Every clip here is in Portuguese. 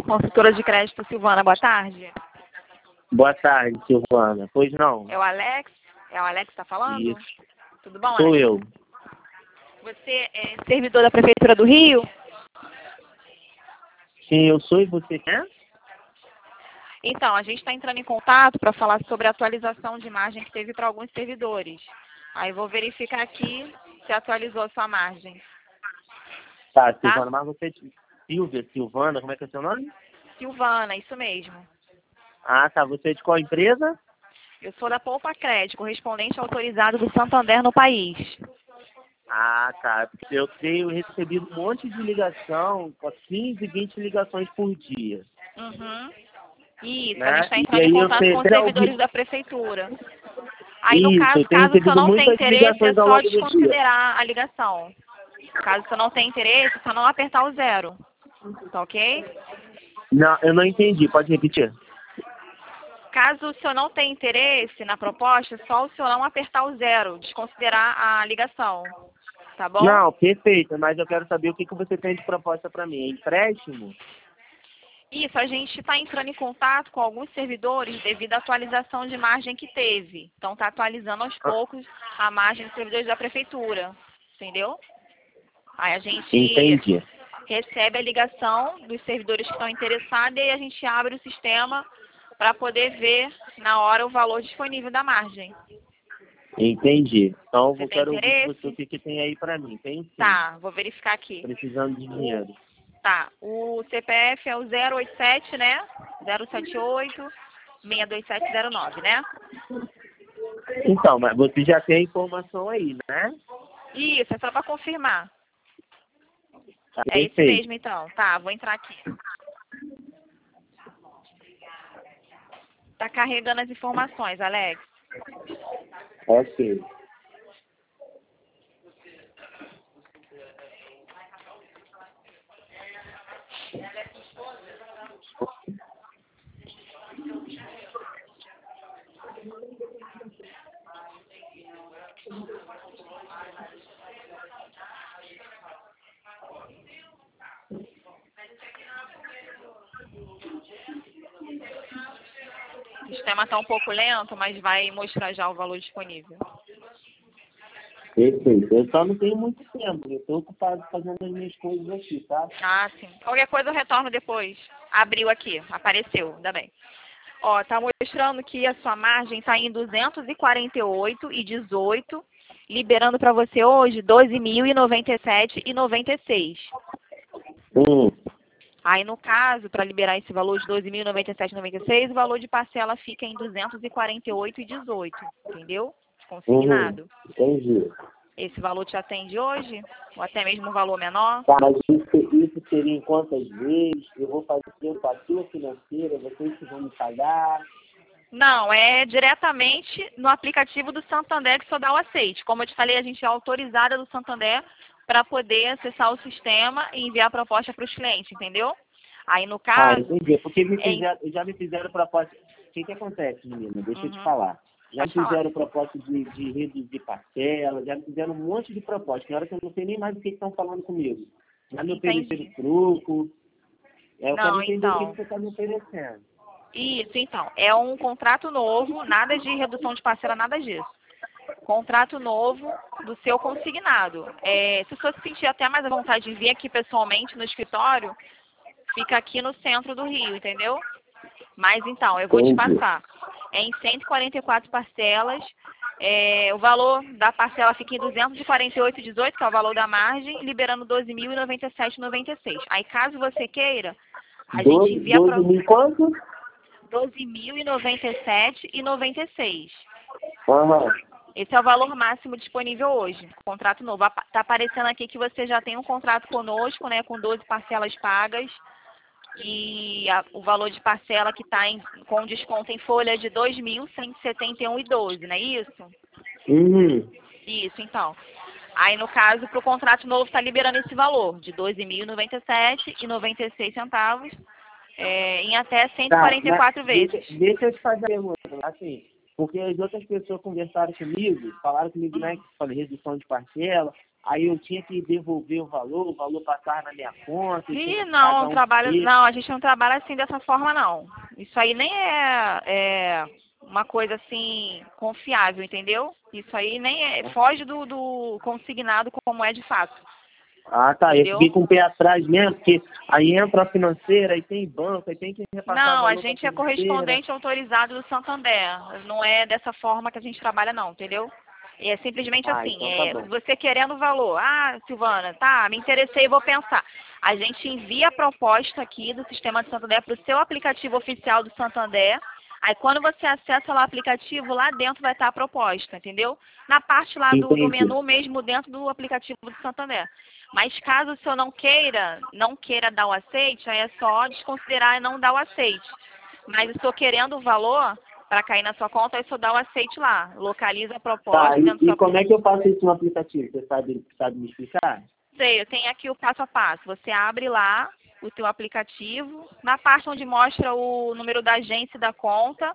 Consultora de crédito, Silvana, boa tarde. Boa tarde, Silvana. Pois não? É o Alex? É o Alex que está falando? Isso. Tudo bom, Sou Alex? eu. Você é servidor da Prefeitura do Rio? Sim, eu sou e você quer? Então, a gente está entrando em contato para falar sobre a atualização de imagem que teve para alguns servidores. Aí vou verificar aqui se atualizou a sua margem. Tá, Silvana, mas você... Silvana, como é que é seu nome? Silvana, isso mesmo. Ah, tá. Você é de qual empresa? Eu sou da Poupa Crédito, correspondente autorizado do Santander no país. Ah, tá. Porque eu tenho recebido um monte de ligação, com 15, 20 ligações por dia. Uhum. Isso, a Né? gente está E entrando em aí eu contato com os tenho servidores da Prefeitura. Aí, no Isso, caso, eu tenho caso o senhor recebido não tenha muitas interesse, é ligações ao só longo do dia. desconsiderar a ligação. Caso o senhor não tenha interesse, é só não apertar o 0. Tá ok? Não, eu não entendi. Pode repetir? Caso o senhor não tenha interesse na proposta, é só o senhor não apertar o 0, desconsiderar a ligação. Tá bom? Não, perfeito. Mas eu quero saber o que você tem de proposta para mim. É empréstimo? Isso, a gente está entrando em contato com alguns servidores devido à atualização de margem que teve. Então, está atualizando aos poucos a margem dos servidores da Prefeitura. Entendeu? Aí a gente Entendi. recebe a ligação dos servidores que estão interessados e aí a gente abre o sistema para poder ver na hora o valor disponível da margem. Entendi. Então Você eu tem quero ouvir de você interesse? o que tem aí para mim. Tem sim. Tá, vou verificar aqui. Precisando de dinheiro. Tá, o CPF é o 087, né? 078 62709, né? Então, mas você já tem a informação aí, né? Isso, é só para confirmar. Tá, É isso perfeito. mesmo, então. Tá, vou entrar aqui. Tá carregando as informações, Alex. Ok. O sistema está um pouco lento, mas vai mostrar já o valor disponível. Perfeito. Eu só não tenho muito tempo. Eu estou ocupado fazendo as minhas coisas aqui, tá? Ah, sim. Qualquer coisa eu retorno depois. Abriu aqui, apareceu, ainda bem. Ó, tá mostrando que a sua margem está em 248,18, liberando para você hoje 12.097,96. Aí, no caso, para liberar esse valor de 12.097,96, o valor de parcela fica em 248,18, entendeu? Consignado. Entendi. Esse valor te atende hoje? Ou até mesmo um valor menor? Tá, mas isso seria em quantas vezes? Eu vou fazer fatura financeira, vocês que vão me pagar? Não, é diretamente no aplicativo do Santander que só dá o aceite. Como eu te falei, a gente é autorizada do Santander para poder acessar o sistema e enviar a proposta para os clientes, entendeu? Aí, no caso... Entendi. Porque é... já me fizeram proposta. O que acontece, menina? Deixa eu te Uhum. falar. Já me Pode falar. fizeram proposta de reduzir parcela, já me fizeram um monte de propostas. Na hora que eu não sei nem mais o que estão falando comigo. Já me ofereceram Entendi. truco. Eu quero Não, entender o que então... você está me oferecendo. Isso, então. É um contrato novo, nada de redução de parcela, nada disso. Contrato novo do seu consignado. Se você se sentir até mais à vontade de vir aqui pessoalmente no escritório, fica aqui no centro do Rio, entendeu? Mas então, eu vou te passar. É em 144 parcelas. O valor da parcela fica em 248,18, que é o valor da margem, liberando 12.097,96. Aí, caso você queira, a gente envia para 12 mil quanto? 12.097,96. Aham. Esse é o valor máximo disponível hoje, contrato novo. Está aparecendo aqui que você já tem um contrato conosco, né, com 12 parcelas pagas, e o valor de parcela que está com desconto em folha é de 2.171,12, não é isso? Isso, então. Aí, no caso, para o contrato novo, está liberando esse valor de 12.097,96 em até 144 vezes. Deixa eu te fazer uma pergunta. Assim, porque as outras pessoas conversaram comigo, falaram comigo, né, que falei redução de parcela, aí eu tinha que devolver o valor passar na minha conta. Eu tinha E que não, pagar não um trabalho, ticket. não, a gente não trabalha assim dessa forma não. Isso aí nem é uma coisa assim confiável, entendeu? Isso aí nem foge do consignado como é de fato, Ah, tá. Eu entendeu? fiquei com o pé atrás mesmo, porque aí entra a financeira, aí tem banco, aí tem que repassar Não, a valor para a gente é financeira. correspondente autorizado do Santander. Não é dessa forma que a gente trabalha não, entendeu? É simplesmente Ah, assim, então tá bom. você querendo o valor. Ah, Silvana, tá, me interessei, vou pensar. A gente envia a proposta aqui do sistema de Santander para o seu aplicativo oficial do Santander. Aí quando você acessa lá o aplicativo, lá dentro vai estar a proposta, entendeu? Na parte lá do Entendi. menu mesmo dentro do aplicativo do Santander. Mas caso o senhor não queira dar o aceite, aí é só desconsiderar e não dar o aceite. Mas estou querendo o valor para cair na sua conta, aí só dá o aceite lá. Localiza a Tá, proposta dentro do e seu como é aplicativo. que eu faço isso no aplicativo? Você sabe me explicar? Sei, eu tenho aqui o passo a passo. Você abre lá o teu aplicativo, na parte onde mostra o número da agência e da conta,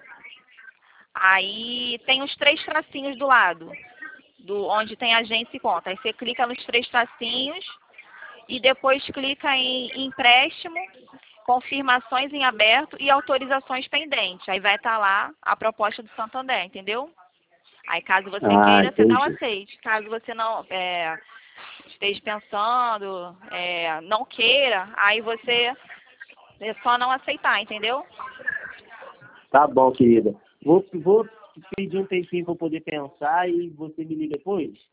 aí tem os 3 tracinhos do lado, onde tem agência e conta. Aí você clica nos 3 tracinhos e depois clica em empréstimo, confirmações em aberto e autorizações pendentes. Aí vai estar lá a proposta do Santander, entendeu? Aí caso você Ah, queira, você dá o entendi. aceite. Caso você não esteja pensando, não queira, aí você é só não aceitar, entendeu? Tá bom, querida. Vou pedir um tempinho para poder pensar e você me liga depois?